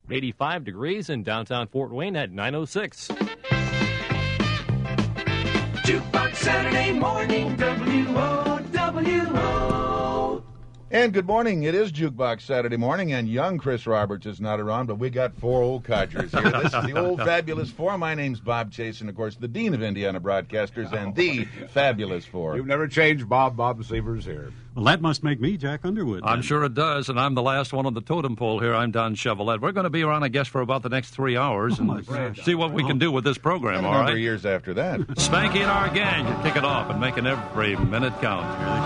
85 degrees in downtown Fort Wayne at 9:06. Jukebox Saturday morning, WOWO. And good morning. It is Jukebox Saturday morning, and young Chris Roberts is not around, but we got four old codgers here. This is the Old Fabulous Four. My name's Bob Chase, and of course, the Dean of Indiana Broadcasters and the Fabulous Four. You've never changed, Bob. Bob Seaver's here. Well, that must make me Jack Underwood. I'm sure it does, and I'm the last one on the totem pole here. I'm Don Chevrolet. We're going to be around, I guess, for about the next 3 hours and see what we can do with this program, all A number right? of years after that. Spanky and our gang are kicking off and making every minute count.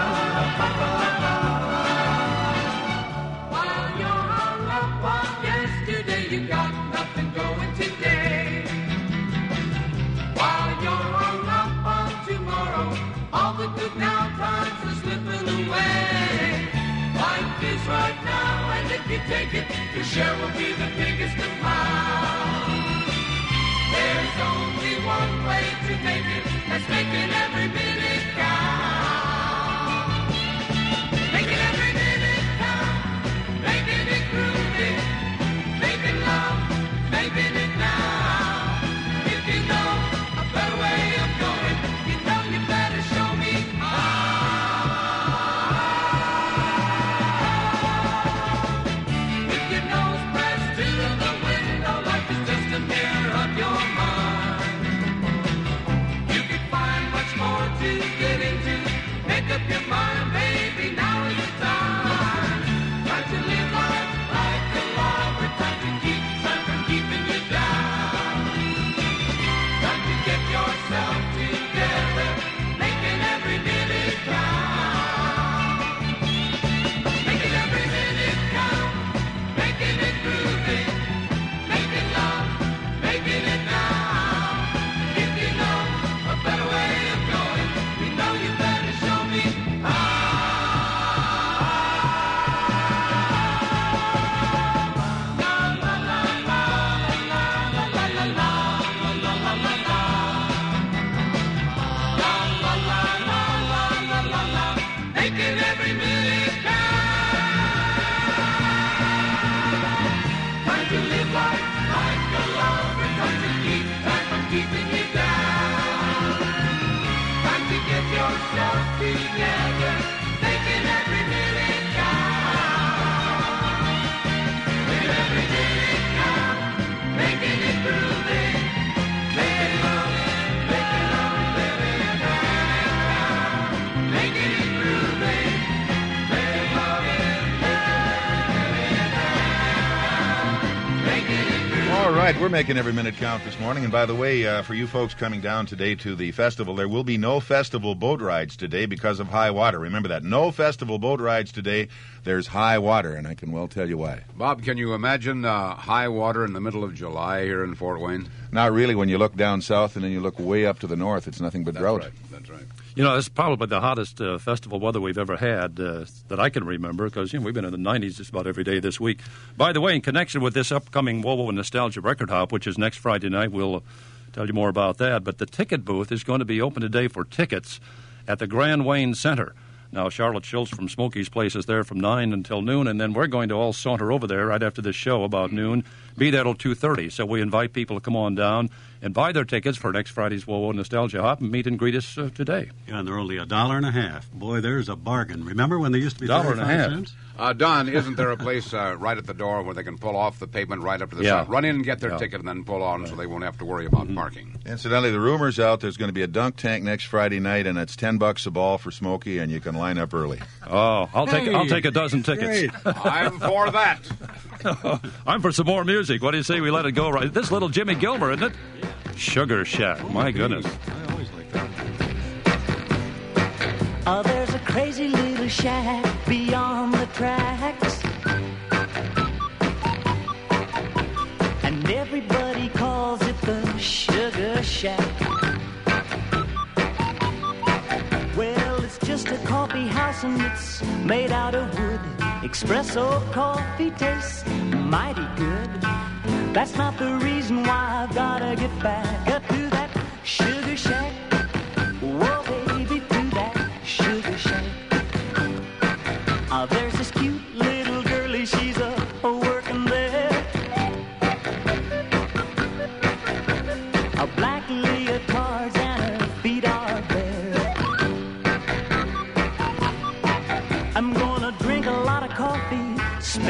While you're hung up on yesterday, you got nothing going today. While you're hung up on tomorrow, all the good now times are slipping away. Life is right now, and if you take it, your share will be the biggest amount. There's only one way to make it, that's making every minute count. Making every minute count, making it groovy, making love, making it now. If you know a better way of going, you know you better show me how. With your nose pressed to the window, life is just a mirror of your mind. You can find much more to get into. Make up your mind, baby, now is the time. Time to live life like a lover. Time to keep time from keeping you down. Time to get yourself together, making every minute count. Making every minute count, making it groovy, making love, making it now. If you know a better way of going, you know you better show me how. La la la la la la la la la la la la la. La la la la la la la la. Making every minute count. Time to live life like a lover. Time to keep time from keeping you down. Time to get yourself together, making every minute count. Making every minute count, making it groovy, making love, living it count. Making it groovy, making love, living it count. Making it groovy. All right, we're making every minute count this morning. And by the way, for you folks coming down today to the festival, there will be no festival boat rides today because of high water. Remember that. No festival boat rides today. There's high water, and I can well tell you why. Bob, can you imagine high water in the middle of July here in Fort Wayne? Not really. When you look down south and then you look way up to the north, it's nothing but drought. That's right. You know, it's probably the hottest festival weather we've ever had that I can remember because, we've been in the 90s just about every day this week. By the way, in connection with this upcoming WOWO Nostalgia Record Hop, which is next Friday night, we'll tell you more about that. But the ticket booth is going to be open today for tickets at the Grand Wayne Center. Now, Charlotte Schultz from Smokey's Place is there from 9 until noon, and then we're going to all saunter over there right after this show about noon, be there till 2:30. So we invite people to come on down and buy their tickets for next Friday's WOWO Nostalgia Hop and meet and greet us today. Yeah, and they're only $1.50. Boy, there's a bargain. Remember when they used to be $1.50? 35 cents? Don, isn't there a place right at the door where they can pull off the pavement right up to the Yeah. side? Run in and get their ticket and then pull on so they won't have to worry about parking. Incidentally, the rumor's out there's going to be a dunk tank next Friday night, and it's $10 a ball for Smokey, and you can line up early. Oh, I'll take a dozen tickets. I'm for that. I'm for some more music. What do you say we let it go right? This little Jimmy Gilmer, isn't it? Sugar Shack. My goodness. I always like that. Oh, there's a crazy little shack beyond the tracks, and everybody calls it the Sugar Shack. Well, it's just a coffee house and it's made out of wood. Espresso coffee tastes mighty good. That's not the reason why I've gotta get back up to that Sugar Shack. Whoa, baby, to that Sugar Shack. There's this cute little girlie, she's a working there.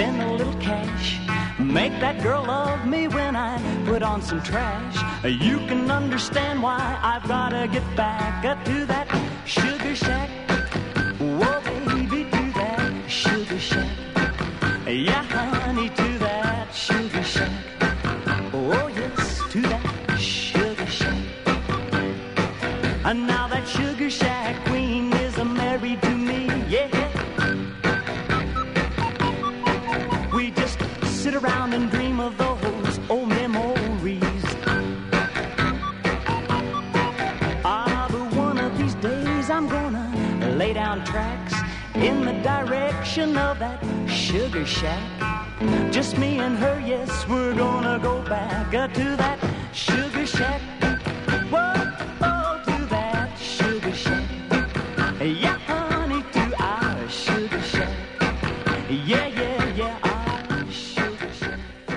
spend a little cash, make that girl love me when I put on some trash. You can understand why I've gotta get back to that sugar shack. Whoa, baby, to that sugar shack. Yeah, honey, to that sugar shack. Oh, yes, to that sugar shack. And now that sugar shack queen is married to me, yeah. We just sit around and dream of those old memories. But one of these days I'm gonna lay down tracks in the direction of that sugar shack. Just me and her, yes, we're gonna go back to that sugar shack. Whoa, to that sugar shack. Yeah, honey, to our sugar shack. Yeah, yeah, yeah, our sugar shack.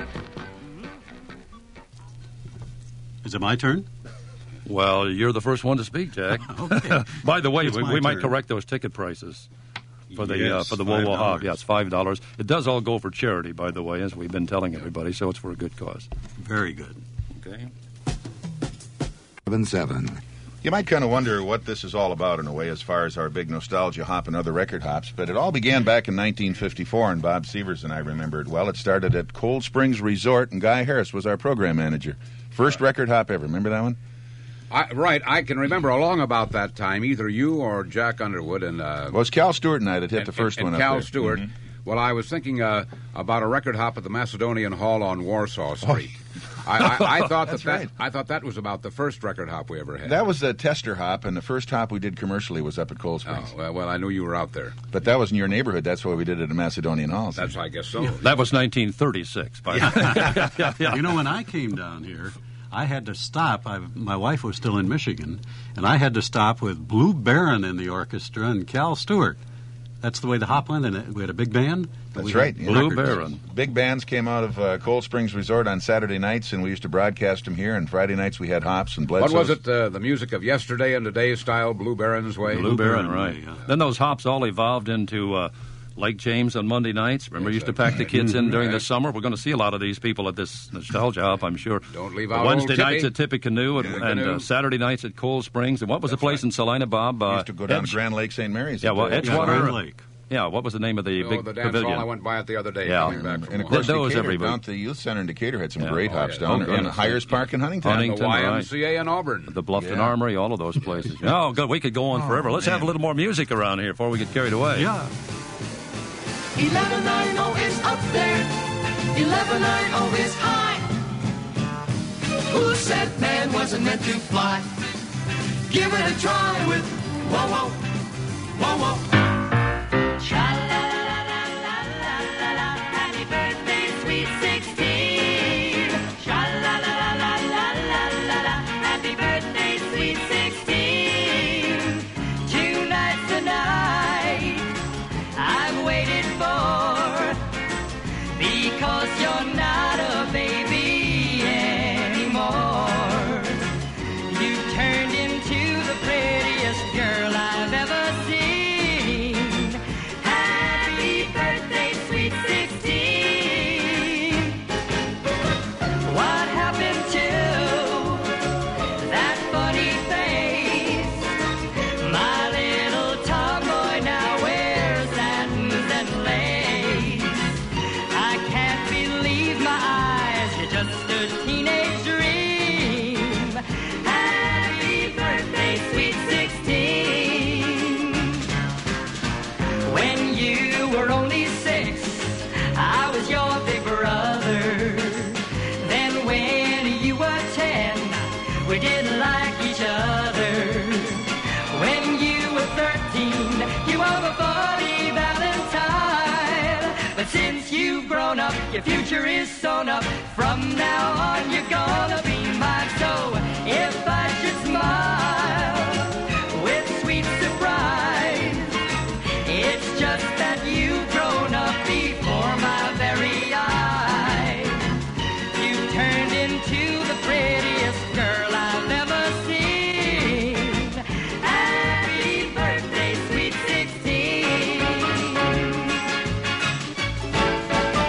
Is it my turn? Well, you're the first one to speak, Jack. Okay. By the way, It's my we might turn. correct those ticket prices for the Yes, Wowo Hop. $5. Yeah, it's $5. It does all go for charity, by the way, as we've been telling everybody, so it's for a good cause. Very good. Okay. 7. You might kind of wonder what this is all about in a way as far as our big nostalgia hop and other record hops, but it all began back in 1954, and Bob Severs and I remember it well. It started at Cold Springs Resort, and Guy Harris was our program manager. First record hop ever. Remember that one? Right, I can remember along about that time, either you or Jack Underwood and... Well, it was Cal Stewart and I that hit the first one up Cal there. Stewart. Mhm. Well, I was thinking about a record hop at the Macedonian Hall on Warsaw Street. I thought That's right. I thought that was about the first record hop we ever had. That was the tester hop, and the first hop we did commercially was up at Cold Springs. Oh, well, I knew you were out there. But that was in your neighborhood. That's why we did it at Macedonian Hall. so- That's, I guess so. That was 1936, by the way. You know, when I came down here, I had to stop. My wife was still in Michigan, and I had to stop with Blue Baron in the orchestra and Cal Stewart. That's the way the hop went, and we had a big band. That's We right. had Blue records. Baron. Big bands came out of Cold Springs Resort on Saturday nights, and we used to broadcast them here. And Friday nights we had hops and Bledsoes. What was it, the music of yesterday and today's style, Blue Baron's way? Blue Baron, right. yeah. Then those hops all evolved into Lake James on Monday nights. Remember, used to pack the kids in during the summer. We're going to see a lot of these people at this nostalgia hop, I'm sure. Don't leave out Wednesday old Tippy. nights at Tippecanoe and, Tippecanoe. Saturday nights at Cold Springs. And what was the place in Salina, Bob? We used to go down to Grand Lake St. Mary's. Yeah, well, Yeah, Edgewater. Grand Lake. Yeah, what was the name of the Oh, big the dance pavilion? hall, I went by it the other day Yeah. coming back from And of work. course, Those Decatur, everybody. down at the youth center in Decatur had some Yeah. great Oh, hops yeah. down Oh, there. And goodness. Hyers Park in Huntington. And the Huntington, right. YMCA in Auburn. The Bluffton Yeah. Armory, all of those places. Oh, good. We could go on forever. Let's have a man. little more music around here before we get carried away. Yeah. 1190 is up there, 1190 is high. Who said man wasn't meant to fly? Give it a try with whoa whoa, whoa whoa. Sha-la-la-la-la-la-la-la, happy birthday, sweet 16. Sha-la-la-la-la-la-la-la, happy birthday, sweet 16. Tonight's the night I've waited for, because you're not a baby anymore. You turned into the prettiest girl I've ever seen. Happy birthday, sweet 16. What happened to that funny face? My little tomboy now wears satins and lace. I can't believe my eyes, you're just a teenage dream. Happy birthday, sweet 16. When you were only 6, I was your big brother. Then when you were 10, we didn't like each other. When you were 13, you were my buddy Valentine. But since you've grown up, your future is sewn up. From now on, you're gonna be mine. So if I should smile with sweet surprise, it's just that you've grown up before my very eyes. You turned into the prettiest girl I've ever seen. Happy birthday, sweet 16.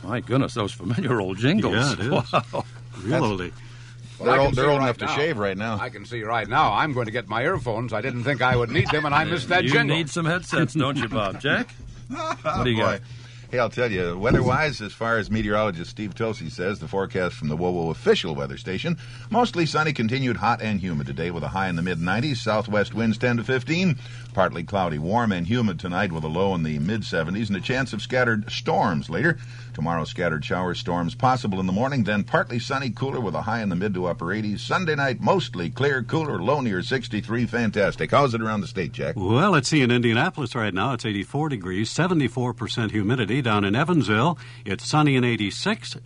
My goodness, those familiar old jingles. Yeah, it is. Wow. Real oldie. Well, I can they're see old right enough to now. shave right now. I can see right now. I'm going to get my earphones. I didn't think I would need them, and I missed that You jingle. need some headsets, don't you, Bob? Jack? What do you got? Boy. Hey, I'll tell you, weather-wise, as far as meteorologist Steve Tilsey says, the forecast from the WOWO official weather station, mostly sunny, continued hot and humid today with a high in the mid-90s, southwest winds 10 to 15, partly cloudy, warm and humid tonight with a low in the mid-70s, and a chance of scattered storms later. Tomorrow, scattered showers, storms possible in the morning, then partly sunny, cooler with a high in the mid to upper 80s. Sunday night, mostly clear, cooler, low near 63. Fantastic. How's it around the state, Jack? Well, let's see. In Indianapolis right now, it's 84 degrees, 74% humidity. Down in Evansville, it's sunny and 86,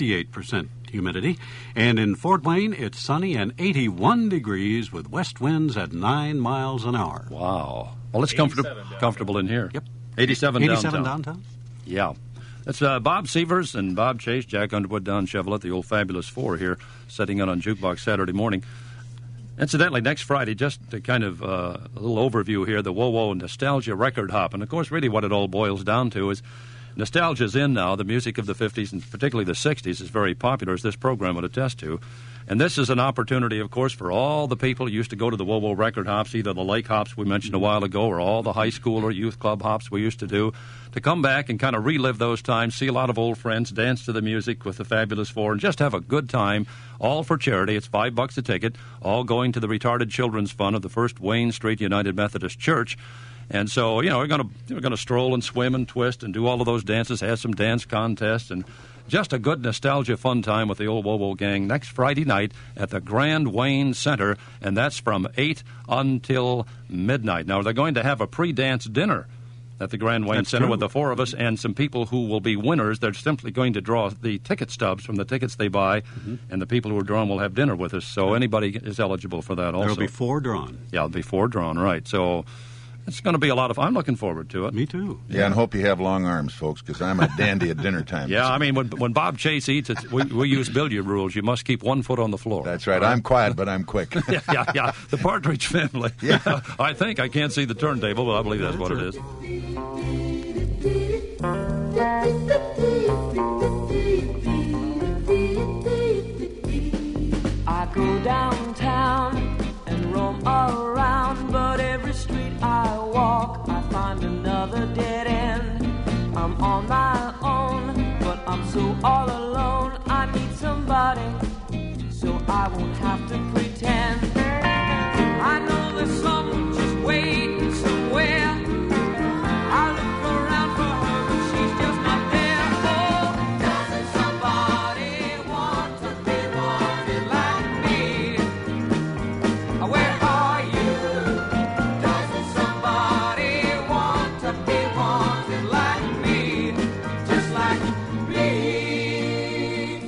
68% humidity. And in Fort Wayne, it's sunny and 81 degrees with west winds at 9 miles an hour. Wow. Well, it's comfortable in here. Yep. 87 downtown. Yeah. That's Bob Severs and Bob Chase, Jack Underwood, Don Chevrolet, the old Fabulous Four here, setting out on Jukebox Saturday morning. Incidentally, next Friday, just to kind of a little overview here, the WOWO Nostalgia Record Hop. And, of course, really what it all boils down to is nostalgia's in now. The music of the 50s and particularly the 60s is very popular, as this program would attest to. And this is an opportunity, of course, for all the people who used to go to the WOWO record hops, either the lake hops we mentioned a while ago or all the high school or youth club hops we used to do, to come back and kind of relive those times, see a lot of old friends, dance to the music with the Fabulous Four, and just have a good time, all for charity. It's $5 a ticket, all going to the Retarded Children's Fund of the First Wayne Street United Methodist Church. And so, you know, we're going to stroll and swim and twist and do all of those dances, have some dance contests, and just a good nostalgia fun time with the old WOWO gang next Friday night at the Grand Wayne Center, and that's from 8 until midnight. Now, they're going to have a pre-dance dinner at the Grand Wayne Center with the four of us and some people who will be winners. They're simply going to draw the ticket stubs from the tickets they buy, and the people who are drawn will have dinner with us. So anybody is eligible for that also. There will be 4 drawn. Yeah, there'll be 4 drawn, right. So it's going to be a lot of fun. I'm looking forward to it. Me too. Yeah, and hope you have long arms, folks, because I'm a dandy at dinner time. Yeah, I mean, when Bob Chase eats, we use billiard rules. You must keep 1 foot on the floor. That's right. I'm quiet, but I'm quick. Yeah. The Partridge Family. Yeah. I think I can't see the turntable, but I believe that's what it is. I go downtown and roam around, but every street I walk, I find another dead end. I'm on my own, but I'm so all alone. I need somebody, so I won't have to pretend. I know there's someone just waiting somewhere. I look around for her, but she's just not there. Oh, doesn't somebody want to be wanted like me? Where are you? Doesn't somebody want to be wanted like me? Just like me.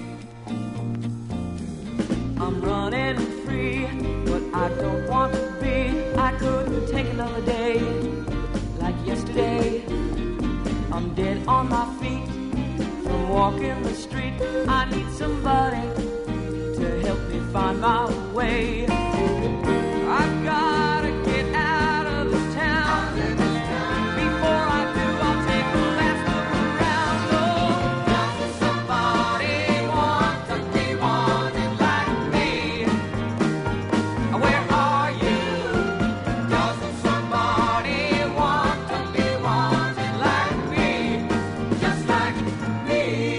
I'm running free, but I don't want to be. I couldn't take another day like yesterday. I'm dead on my feet from walking the street. I need somebody to help me find my way. I've gotta get out of this town. Before I do, I'll take a last look around. Oh, doesn't somebody want to be wanted like me? Where are you? Doesn't somebody want to be wanted like me? Just like me.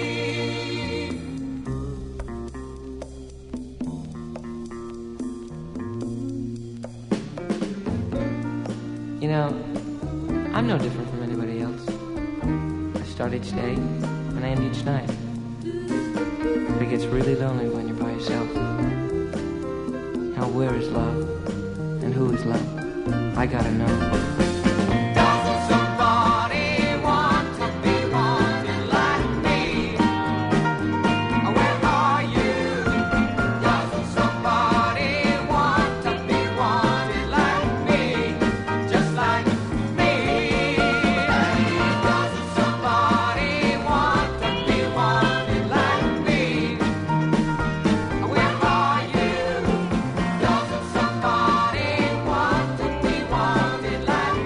You know, I'm no different from anybody else. I start each day and I end each night. But it gets really lonely when you're by yourself. Now where is love? And who is love? I gotta know. Doesn't somebody want to be wanted like me? Where are you? Doesn't somebody want to be wanted like me? Just like me. Doesn't somebody want to be wanted like me? Where are you? Doesn't somebody want to be wanted like me?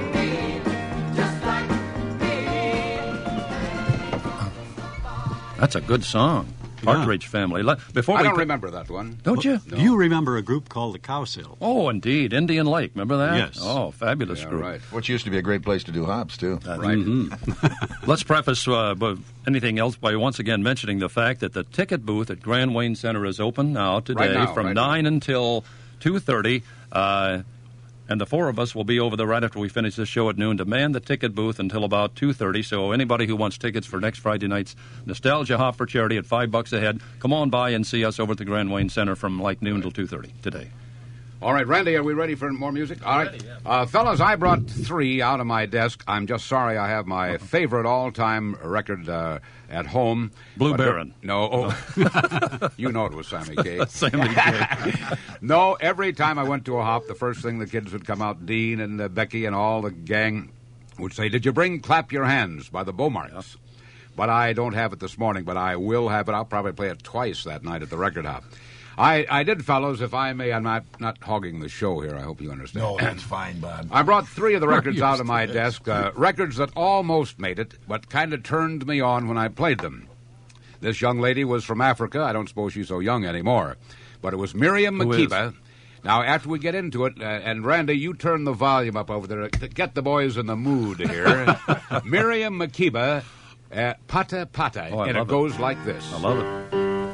That's a good song. Partridge Family. Before I we don't remember that one. Don't you? Do you remember a group called the Cowsills? Oh, indeed. Indian Lake. Remember that? Yes. Oh, fabulous Yeah, group. right. Which used to be a great place to do hops, too. Right. Let's preface anything else by once again mentioning the fact that the ticket booth at Grand Wayne Center is open now today from 9 until 2:30. And the four of us will be over there right after we finish this show at noon to man the ticket booth until about 2:30. So anybody who wants tickets for next Friday night's Nostalgia Hop for Charity at $5 a head, come on by and see us over at the Grand Wayne Center from like noon till 2:30 today. All right, Randy, are we ready for more music? All right. Fellas, I brought 3 out of my desk. I'm just sorry I have my favorite all-time record at home. Blue Baron. No. You know it was Sammy Kaye. Sammy Kaye. No, every time I went to a hop, the first thing the kids would come out, Dean and Becky and all the gang, would say, "Did you bring Clap Your Hands" by the Beaumarks? Yep. But I don't have it this morning, but I will have it. I'll probably play it twice that night at the record hop. I did, fellows, if I may. I'm not hogging the show here. I hope you understand. No, that's fine, Bob. I brought 3 of the records out of my desk, records that almost made it, but kind of turned me on when I played them. This young lady was from Africa. I don't suppose she's so young anymore. But it was Miriam Makeba. Now, after we get into it, and Randy, you turn the volume up over there to get the boys in the mood here. Miriam Makeba, Pata Pata, and it goes like this. I love it.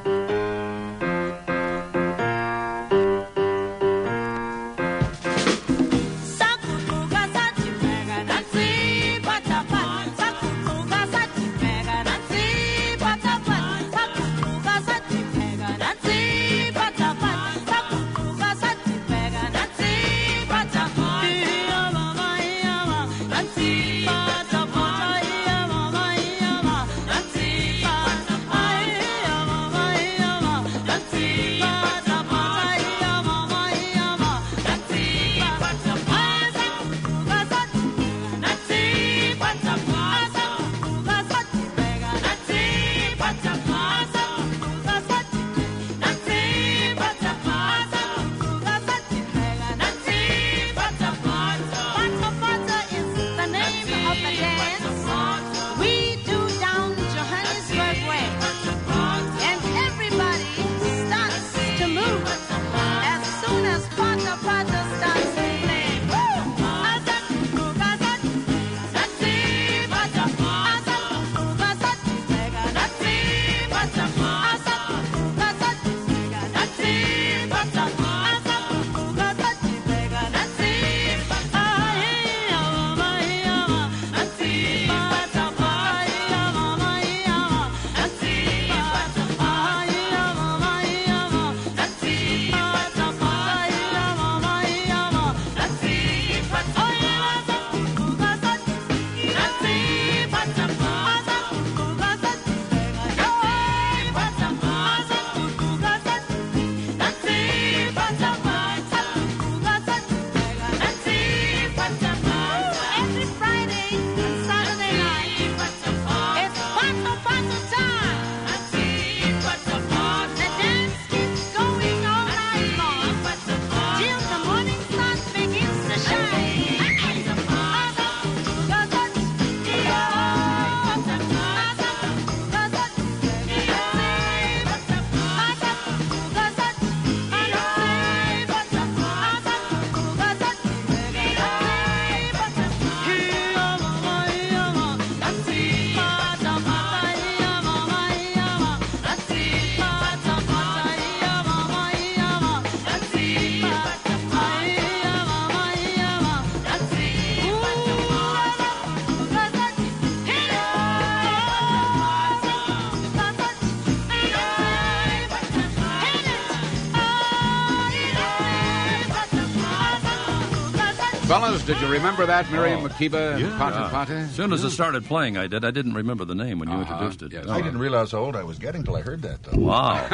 Fellas, did you remember that, Miriam Makeba and Pata Pata? As soon as it started playing, I did. I didn't remember the name when you introduced it. Yes. I didn't realize how old I was getting till I heard that, though. Wow.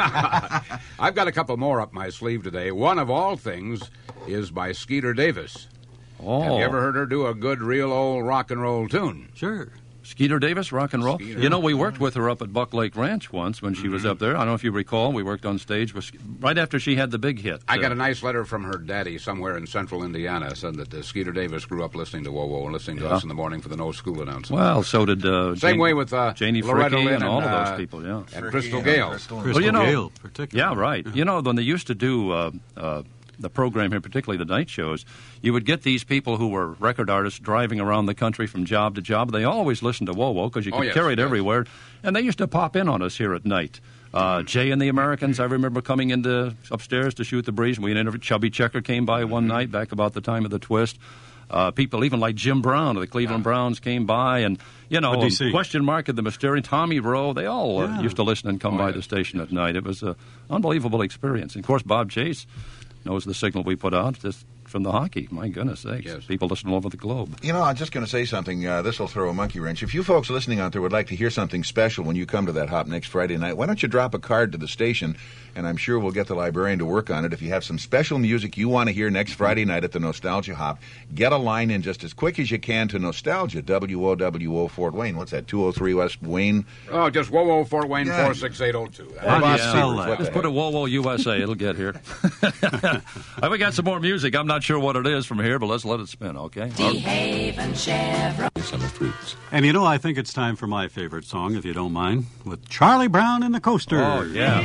I've got a couple more up my sleeve today. One of all things is by Skeeter Davis. Oh. Have you ever heard her do a good, real old rock and roll tune? Sure. Skeeter Davis, rock and roll. Skeeter. You know, we worked with her up at Buck Lake Ranch once when she was up there. I don't know if you recall. We worked on stage right after she had the big hit. I got a nice letter from her daddy somewhere in central Indiana. Said that Skeeter Davis grew up listening to Whoa-Whoa and listening to us in the morning for the no school announcement. Well, so did same way with Janie Loretta Fricke Lynn and all of those people, yeah. And Crystal Gale. Crystal Gale, particularly. Yeah, right. You know, when they used to do the program here, particularly the night shows, you would get these people who were record artists driving around the country from job to job. They always listened to Whoa-Whoa because you could carry it everywhere. And they used to pop in on us here at night. Jay and the Americans, I remember coming into upstairs to shoot the breeze. We interviewed Chubby Checker came by one night back about the time of the Twist. People even like Jim Brown of the Cleveland Browns came by, and Question Mark at the Mysterious, Tommy Rowe, they all used to listen and come by the station at night. It was an unbelievable experience. And of course, Bob Chase knows the signal we put out just from the hockey. My goodness sakes. Yes. People listen all over the globe. You know, I'm just going to say something. This will throw a monkey wrench. If you folks listening out there would like to hear something special when you come to that hop next Friday night, why don't you drop a card to the station, and I'm sure we'll get the librarian to work on it. If you have some special music you want to hear next Friday night at the Nostalgia Hop, get a line in just as quick as you can to Nostalgia, WOWO Fort Wayne. What's that, 203 West Wayne? Oh, just Whoa-Whoa Fort Wayne 46802. Just put a Whoa-Whoa USA. It'll get here. We got some more music. I'm not sure what it is from here, but let's let it spin, okay? DeHaven Chevron. Summer fruits. And you know, I think it's time for my favorite song, if you don't mind, with Charlie Brown and the Coasters. Oh, yeah.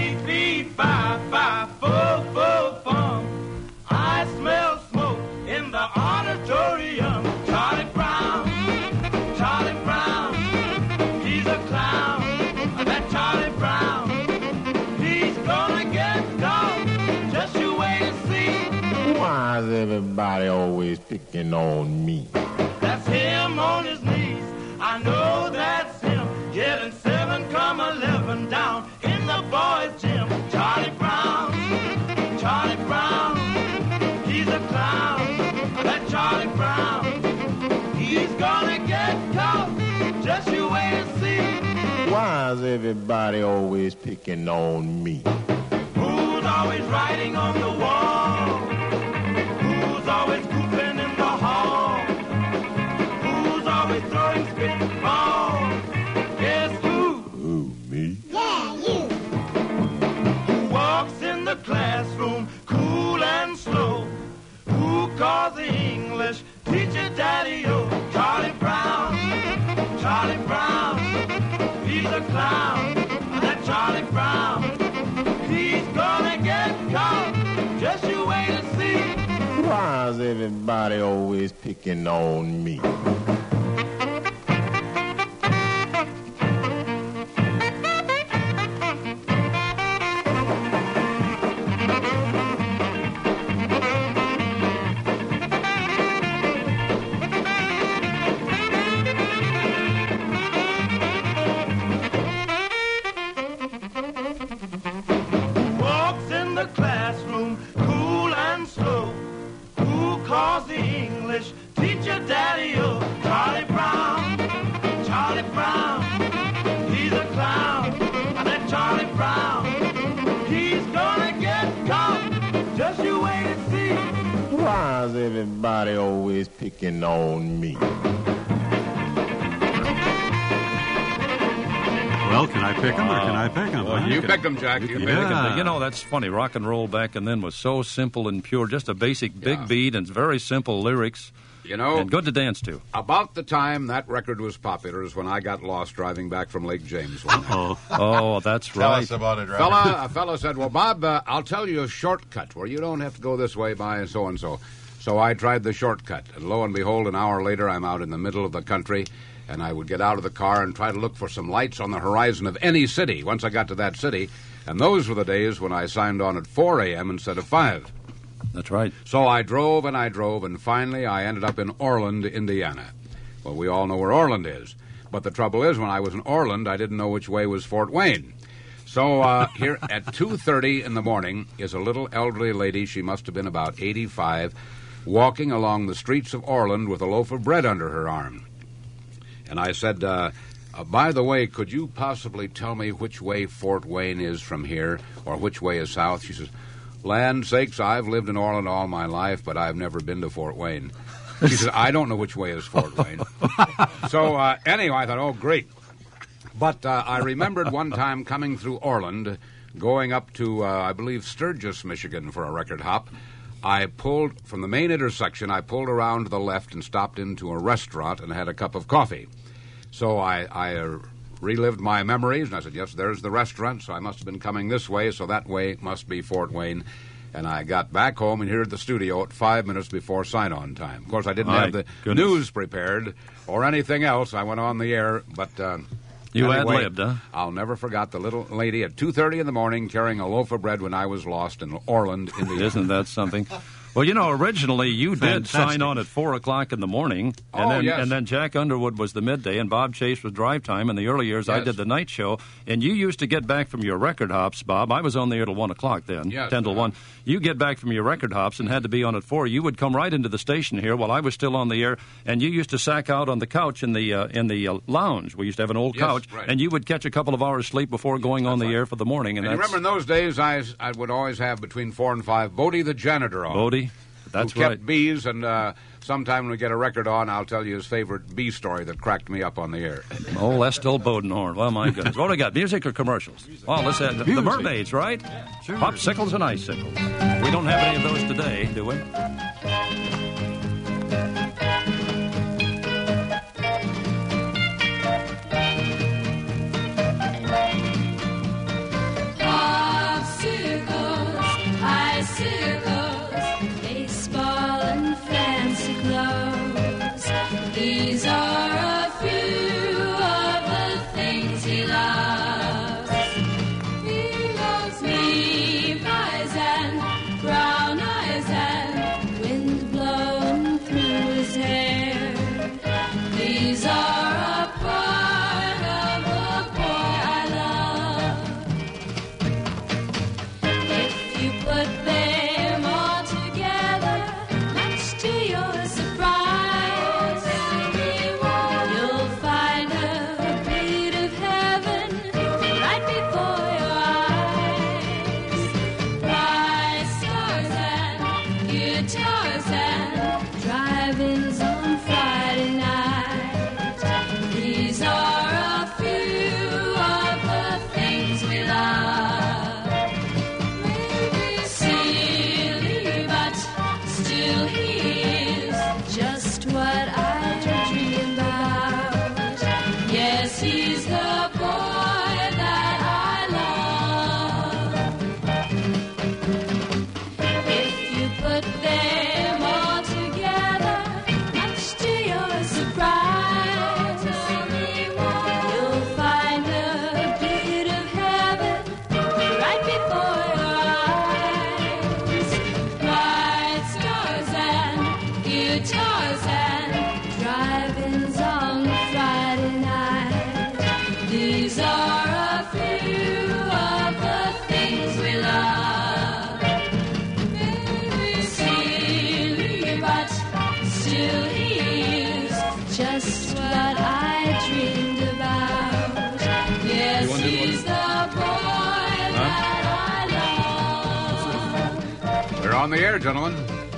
I smell smoke in the auditorium. Charlie Brown, he's a clown. That Charlie Brown, he's gonna get caught. Just you wait and see. Why is everybody always picking on me? That's him on his knees. I know that's him. Getting 7,11 down in the boys' gym. Charlie Brown, he's a clown. That Charlie Brown, he's gonna get caught. Just you wait and see. Why is everybody always picking on me? Who's always writing on the wall? Who's always goofing in the hall? Who's always throwing spitballs? Guess who? Who, me? Yeah, you. Who walks in the classroom cool and slow? Who calls the English teacher Daddy-O? Charlie Brown, he's a clown. That Charlie Brown, he's gonna get caught. Just you wait and see. Why is everybody always picking on me? Walks in the classroom cool and slow. Who calls the English teacher Daddy-O? Charlie Brown, he's a clown. That Charlie Brown, he's gonna get caught. Just you wait and see. Why is everybody always picking on me? Well, can I pick them or can I pick them? Well, You picked them, Jack. You picked them. Yeah. You know, that's funny. Rock and roll back and then was so simple and pure. Just a basic big beat and very simple lyrics. You know, And good to dance to. about the time that record was popular is when I got lost driving back from Lake James. Oh, that's Tell right. us about it, Robert. A fella said, well, Bob, I'll tell you a shortcut where you don't have to go this way by so-and-so. So I tried the shortcut, and lo and behold, an hour later, I'm out in the middle of the country, and I would get out of the car and try to look for some lights on the horizon of any city once I got to that city, and those were the days when I signed on at 4 a.m. instead of 5. That's right. So I drove, and finally I ended up in Orland, Indiana. Well, we all know where Orland is. But the trouble is, when I was in Orland, I didn't know which way was Fort Wayne. So here at 2:30 in the morning is a little elderly lady, she must have been about 85, walking along the streets of Orland with a loaf of bread under her arm. And I said, by the way, could you possibly tell me which way Fort Wayne is from here, or which way is south? She says, land sakes, I've lived in Orland all my life, but I've never been to Fort Wayne. She said, I don't know which way is Fort Wayne. So anyway, I thought, oh, great. But I remembered one time coming through Orland, going up to, I believe, Sturgis, Michigan for a record hop. I pulled from the main intersection, I pulled around to the left and stopped into a restaurant and had a cup of coffee. So I relived my memories, and I said, yes, there's the restaurant, so I must have been coming this way, so that way must be Fort Wayne. And I got back home and here at the studio at 5 minutes before sign-on time. Of course, I didn't have the news prepared or anything else. I went on the air, but... You anyway, ad-libbed, huh? I'll never forget the little lady at 2:30 in the morning carrying a loaf of bread when I was lost in Orland, Indiana. Isn't that something? Well, you know, originally you did sign on at 4 o'clock in the morning, and then Jack Underwood was the midday, and Bob Chase was drive time. In the early years, I did the night show, and you used to get back from your record hops, Bob. I was on the air till 1 o'clock then, 10 till 1. You get back from your record hops and had to be on at 4. You would come right into the station here while I was still on the air, and you used to sack out on the couch in the lounge. We used to have an old couch, and you would catch a couple of hours sleep before going on the air for the morning. And you remember in those days, I would always have between 4 and 5 Bodie the janitor on. Bodie? That's who kept bees, and sometime when we get a record on, I'll tell you his favorite bee story that cracked me up on the air. Oh, Lestel Bodenhorn. Well, my goodness. What do we got, music or commercials? Well, let's have the Mermaids, right? Sure. Popsicles and icicles. We don't have any of those today, do we? On the air, gentlemen.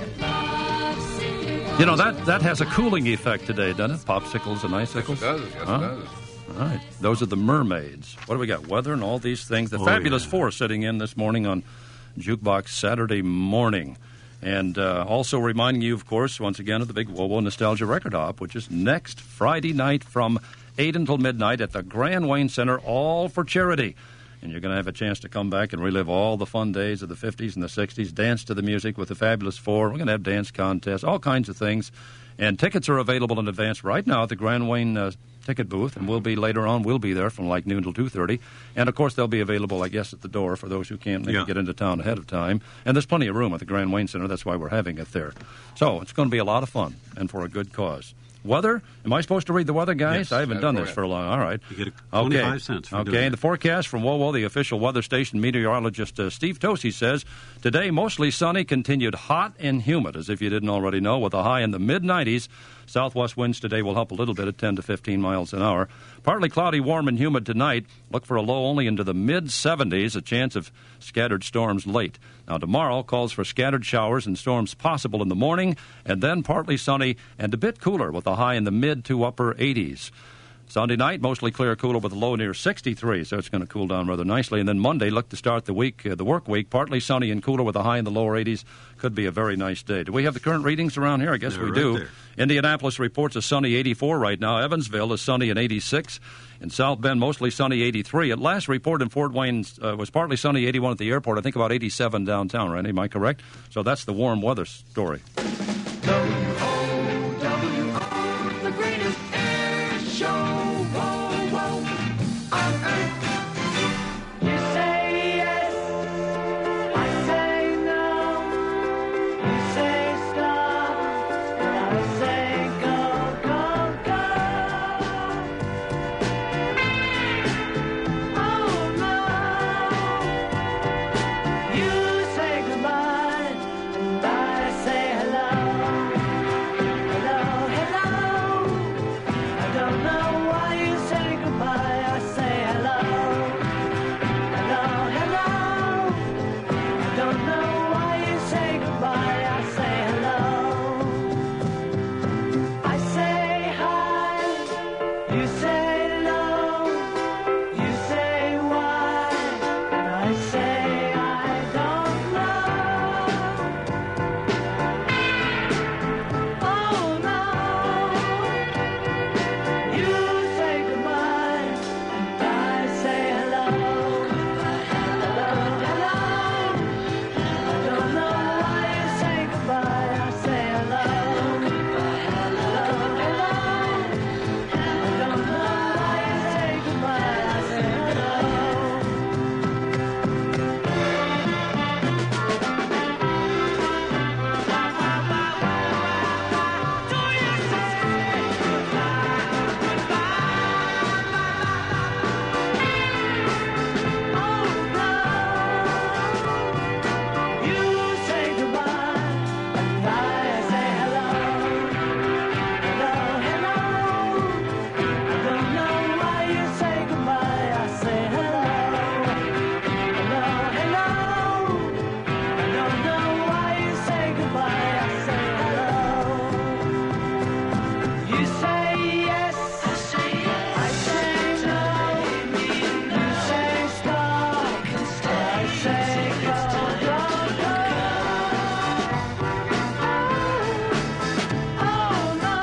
You know, that has a cooling effect today, doesn't it? Popsicles and icicles? Yes, it does. Yes, it does. All right. Those are the Mermaids. What do we got? Weather and all these things. The Fabulous Four sitting in this morning on Jukebox Saturday morning. And also reminding you, of course, once again, of the big Wowo Nostalgia Record Hop, which is next Friday night from 8 until midnight at the Grand Wayne Center, all for charity. And you're going to have a chance to come back and relive all the fun days of the 50s and the 60s, dance to the music with the Fabulous Four. We're going to have dance contests, all kinds of things. And tickets are available in advance right now at the Grand Wayne ticket booth, and we'll be later on. We'll be there from like noon till 2:30. And, of course, they'll be available, I guess, at the door for those who can't get into town ahead of time. And there's plenty of room at the Grand Wayne Center. That's why we're having it there. So it's going to be a lot of fun and for a good cause. Weather? Am I supposed to read the weather, guys? Yes. I haven't done go this ahead. for a long. All right. You get 25 cents for doing Okay. it. The forecast from WOWO, the official weather station meteorologist Steve Tosi says today mostly sunny, continued hot and humid, as if you didn't already know, with a high in the mid-90s. Southwest winds today will help a little bit at 10 to 15 miles an hour. Partly cloudy, warm and humid tonight. Look for a low only into the mid-70s, a chance of scattered storms late. Now, tomorrow calls for scattered showers and storms possible in the morning, and then partly sunny and a bit cooler with a high in the mid to upper 80s. Sunday night, mostly clear, cooler with a low near 63, so it's going to cool down rather nicely. And then Monday, look to start the week, the work week, partly sunny and cooler with a high in the lower 80s. Could be a very nice day. Do we have the current readings around here? I guess They're we right do. there. Indianapolis reports a sunny 84 right now. Evansville is sunny and 86. In South Bend, mostly sunny 83. At last report in Fort Wayne was partly sunny 81 at the airport. I think about 87 downtown, right? Am I correct? So that's the warm weather story. W-O-W-O, the greatest air show. Whoa, whoa, on earth. You say yes, I say no. You say stop, and I say go, go, go. Oh no. You say goodbye, and I say hello. Hello, hello. I don't know why you say goodbye. I say hello. Hello, hello. I don't know why you say goodbye. I say hello. I say hi. You say no. You say why. And I say I don't know. Oh no. You say goodbye, and I say hello. Hello, hello. I don't know why you say goodbye. I say hello. Hello, hello. I don't know why you say goodbye. I say hello. You say goodbye, and I say hello. Hello, hello. I don't know why you say goodbye. I say hello. Hello, hello. I don't know why you say goodbye. I say hello. You say yes, I say yes. I say no, you say stop, I say go, go, go. Oh no,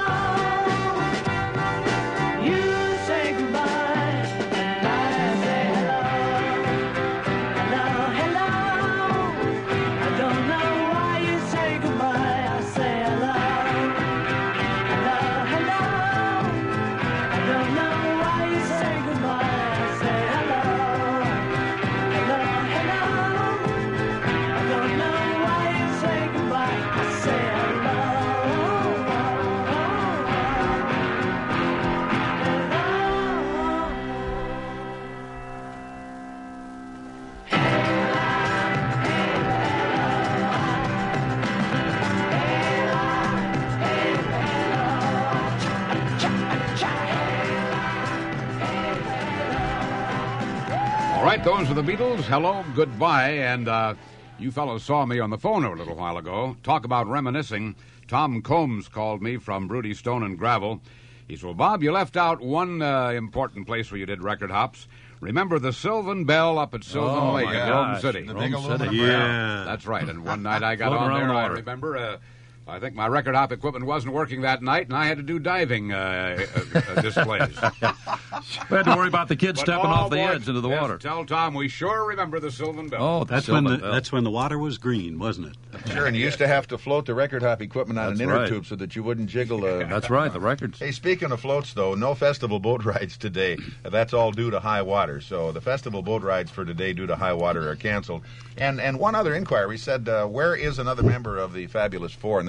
you say goodbye, and I say hello. Hello, hello. I don't know why you say goodbye. I say hello. Hello, hello. I don't know why you say goodbye. I say hello. Hello, hello. I don't know why you say goodbye. I say hello. All right, those are the Beatles. Hello, goodbye. And you fellows saw me on the phone a little while ago. Talk about reminiscing. Tom Combs called me from Broody Stone and Gravel. He said, well, Bob, you left out one important place where you did record hops. Remember the Sylvan Bell up at Sylvan Lake in Rome City? The big aluminum Yeah. barrel. That's right. And one night I got Floating on around there. the I water. remember. I think my record hop equipment wasn't working that night, and I had to do diving displays. We had to worry about the kids But, stepping oh, off the boy, edge into the yes, water. Tell Tom we sure remember the Sylvan Bell. Oh, That's when the water was green, wasn't it? Sure, and you used to have to float the record hop equipment on That's an inner right. tube so that you wouldn't jiggle. That's right, the records. Hey, speaking of floats, though, no festival boat rides today. That's all due to high water. So the festival boat rides for today due to high water are canceled. And one other inquiry said, where is another member of the Fabulous Four? And that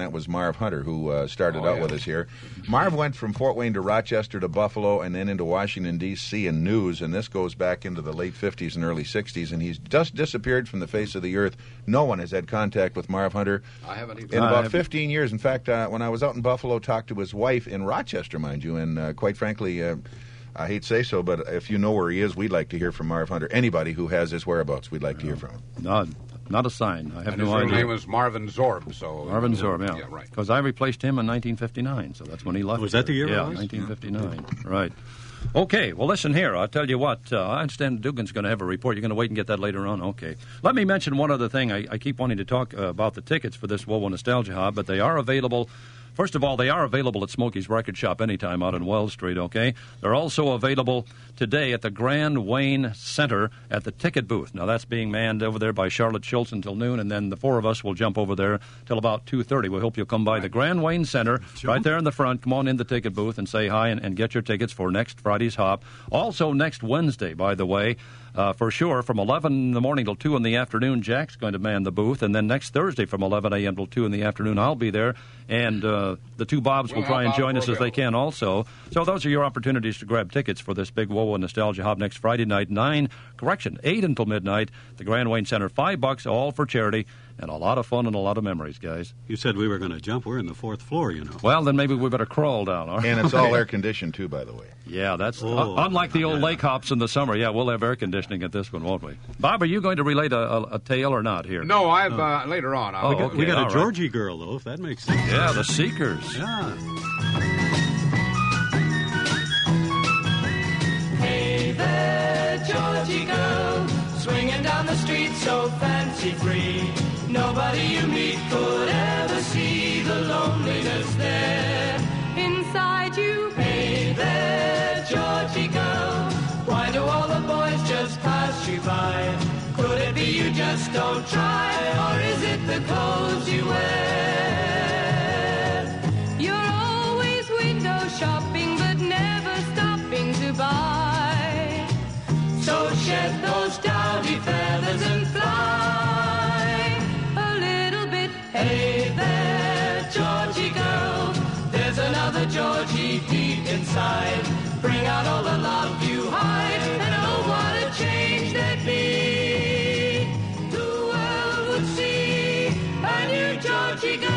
that was Marv Hunter, who started out with us here. Marv went from Fort Wayne to Rochester to Buffalo and then into Washington, D.C. and news, and this goes back into the late 50s and early 60s, and he's just disappeared from the face of the earth. No one has had contact with Marv Hunter I haven't either. in about 15 years. In fact, when I was out in Buffalo, talked to his wife in Rochester, mind you, and quite frankly, I hate to say so, but if you know where he is, we'd like to hear from Marv Hunter. Anybody who has his whereabouts, we'd like to hear from him. Not a sign. I have And his no real idea. name was Marvin Zorb. So Marvin Zorb, yeah. right. Because I replaced him in 1959, so that's when he left. Was that the year it Yeah, was? 1959. Right. Okay, well, listen here. I'll tell you what. I understand Dugan's going to have a report. You're going to wait and get that later on? Okay. Let me mention one other thing. I keep wanting to talk about the tickets for this WOWO Nostalgia Hop, but they are available. First of all, they are available at Smokey's Record Shop anytime out in Wells Street, okay? They're also available today at the Grand Wayne Center at the ticket booth. Now, that's being manned over there by Charlotte Schultz until noon, and then the four of us will jump over there till about 2:30. We hope you'll come by the Grand Wayne Center, right there in the front. Come on in the ticket booth and say hi and get your tickets for next Friday's hop. Also, next Wednesday, by the way, for sure, from 11 in the morning till 2 in the afternoon, Jack's going to man the booth. And then next Thursday from 11 a.m. till 2 in the afternoon, I'll be there. And the two Bobs will try and join us as they can also. So those are your opportunities to grab tickets for this big WOWO Nostalgia Hop next Friday night, 8 until midnight, the Grand Wayne Center. $5, all for charity. And a lot of fun and a lot of memories, guys. You said we were going to jump. We're in the 4th floor, you know. Well, then maybe we better crawl down. All right? And it's all air-conditioned, too, by the way. Yeah, that's unlike the old lake hops in the summer. Yeah, we'll have air conditioning at this one, won't we? Bob, are you going to relate a tale or not here? No, I've later on. We got all a right. Georgie girl, though, if that makes sense. Yeah, the Seekers. Yeah. Hey there, Georgie girl, swinging down the street so fancy-free. Nobody you meet could ever see the loneliness there inside you. Hey there, Georgie girl, why do all the boys just pass you by? Could it be you just don't try, or is it the clothes you wear? You're always window shopping, but never stopping to buy. So shed those dowdy feathers and fly A little bit. Hey there, Georgie girl, there's another Georgie deep inside. Bring out all the love you hide, and oh, what a change there'd be. The world would see a new Georgie girl.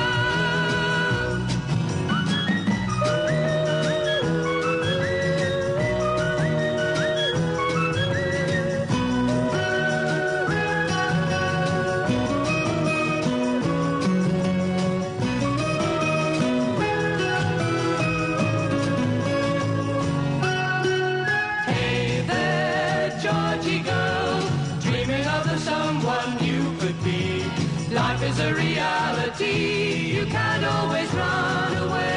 Hey there, Georgie girl, dreaming of the someone you could be. Life is a reality, you can't always run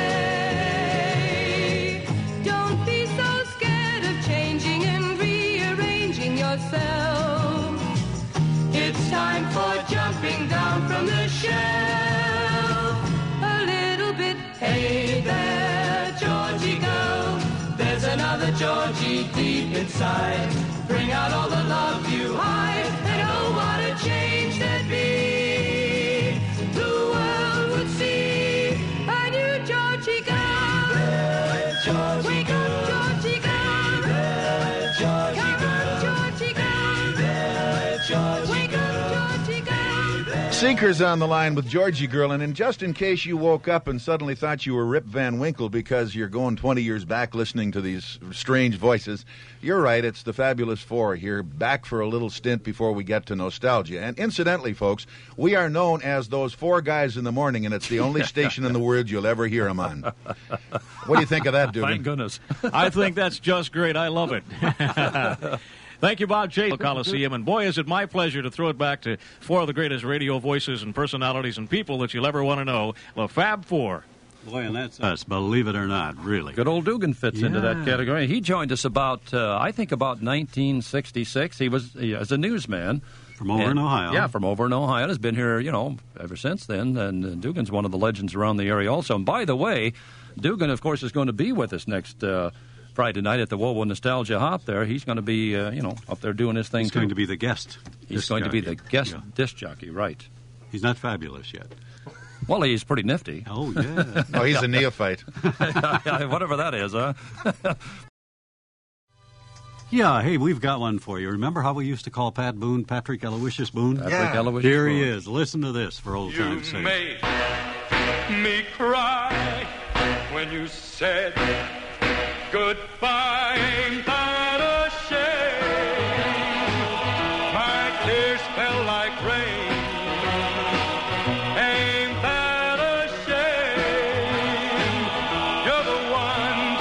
away. Don't be so scared of changing and rearranging yourself. It's time for jumping down from the shelf. A little bit. Hey there, Georgie girl, there's another Georgie deep inside. Bring out all the love you hide, and oh, what a change there'd be. The world would see A new Georgie girl. Georgie Wake girl. up, Georgie girl. Georgie Come on, Georgie girl. Georgie Wake up, Georgie girl. Seekers on the line with Georgie Girl, and just in case you woke up and suddenly thought you were Rip Van Winkle because you're going 20 years back listening to these strange voices, you're right, it's the Fabulous Four here, back for a little stint before we get to nostalgia. And incidentally, folks, we are known as those four guys in the morning, and it's the only station in the world you'll ever hear them on. What do you think of that, Dugan? Thank goodness. I think that's just great. I love it. Thank you, Bob Chase, Coliseum. And boy, is it my pleasure to throw it back to four of the greatest radio voices and personalities and people that you'll ever want to know, the Fab Four. Boy, and that's us, believe it or not, really. Good old Dugan fits into that Yeah. category. He joined us about, I think, about 1966. He was as a newsman. From over in Ohio. Yeah, from over in Ohio. Has been here, ever since then. And Dugan's one of the legends around the area also. And by the way, Dugan, of course, is going to be with us next Friday night at the WOWO Nostalgia Hop there. He's going to be, up there doing his thing, He's too. going to be the guest. He's disc going to be jockey. the guest Yeah. disc jockey, right. He's not fabulous yet. Well, he's pretty nifty. Oh, yeah. Oh, he's a neophyte. Whatever that is, huh? Yeah, hey, we've got one for you. Remember how we used to call Pat Boone Patrick Aloysius Boone? Patrick Aloysius Here he Boone. is. Listen to this for old time's You sake. made me cry when you said goodbye. Ain't that a shame? My tears fell like rain. Ain't that a shame? You're the one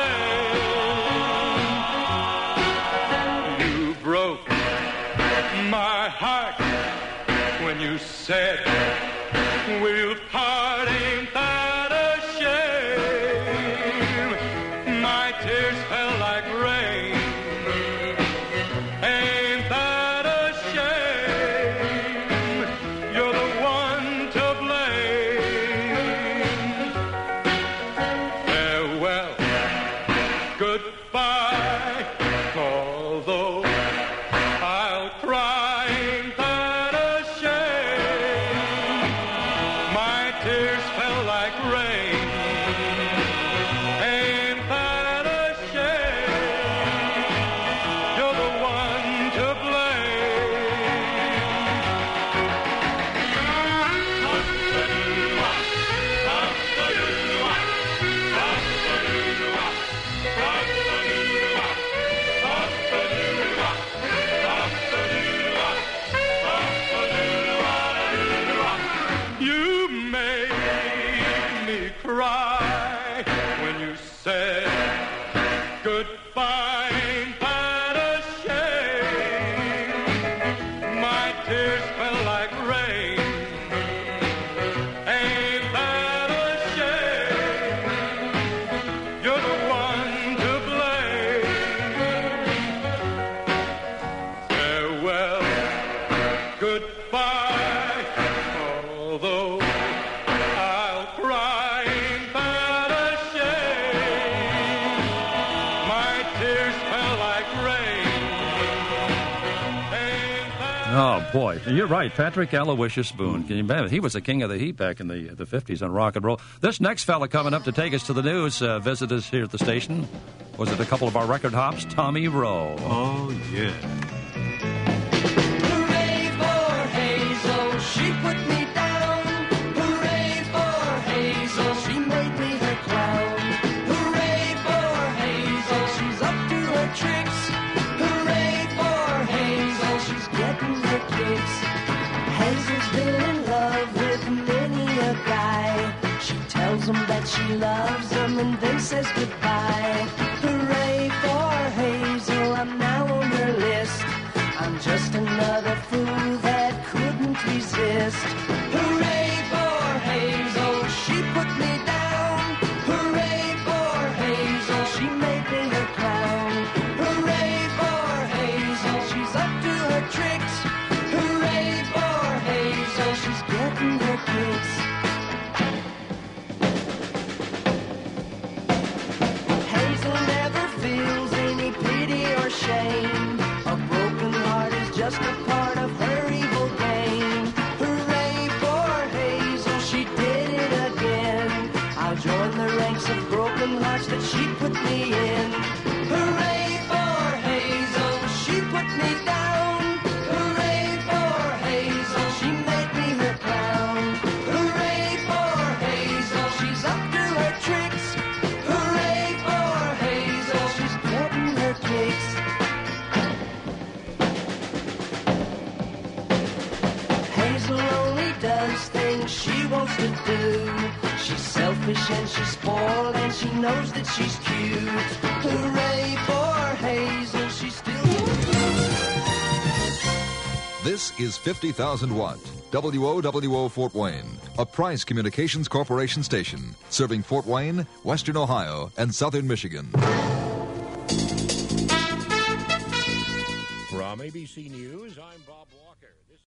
to blame. You broke my heart when you said we'll part. Ain't that a shame? My tears fell like rain. Ain't that a shame? You're the one to blame. Farewell, goodbye, although I'll cry. Ain't that a shame? My tears fell like rain. Ain't that a shame? You're the one to blame. You made me cry when you said goodbye. Ain't that a shame? My tears fell like rain. Ain't that a shame? You're the one to blame. Farewell, goodbye, although I'll cry. Ain't that a shame? My tears fell like rain. Ain't that Oh, boy. You're right. Patrick Aloysius Boone. Can you imagine? He was the king of the heat back in the 50s on rock and roll. This next fella coming up to take us to the news, visit us here at the station. Was it a couple of our record hops? Tommy Rowe. Oh, yeah. Hooray for Hazel, she put me down. Hooray for Hazel, she made me her clown. Hooray for Hazel, she's up to her tricks. Hooray for Hazel, she's getting her kicks. Hazel's been in love with many a guy. She tells him that she loves him and then says goodbye. Hooray for Hazel, I'm now on her list. I'm just another fool that couldn't resist. Hooray for Hazel, she put me down. Hooray for Hazel, she made me her clown. Hooray for Hazel, she's up to her tricks. Hooray for Hazel, she's getting her kicks. Hazel never feels any pity or shame. A broken heart is just a part of her evil game. Hooray for Hazel, she did it again. I'll join the ranks of broken hearts that she put me in. Hooray for Hazel, she put me down. Hooray for Hazel, she made me her clown. Hooray for Hazel, she's up to her tricks. Hooray for Hazel, she's getting her kicks. Hazel only does things she wants to do. She's selfish and she's spoiled and she knows that she's cute. Hooray for Hazel, she's still... This is 50,000 watt, WOWO Fort Wayne, a Price Communications Corporation station, serving Fort Wayne, Western Ohio, and Southern Michigan. From ABC News, I'm Bob Wall.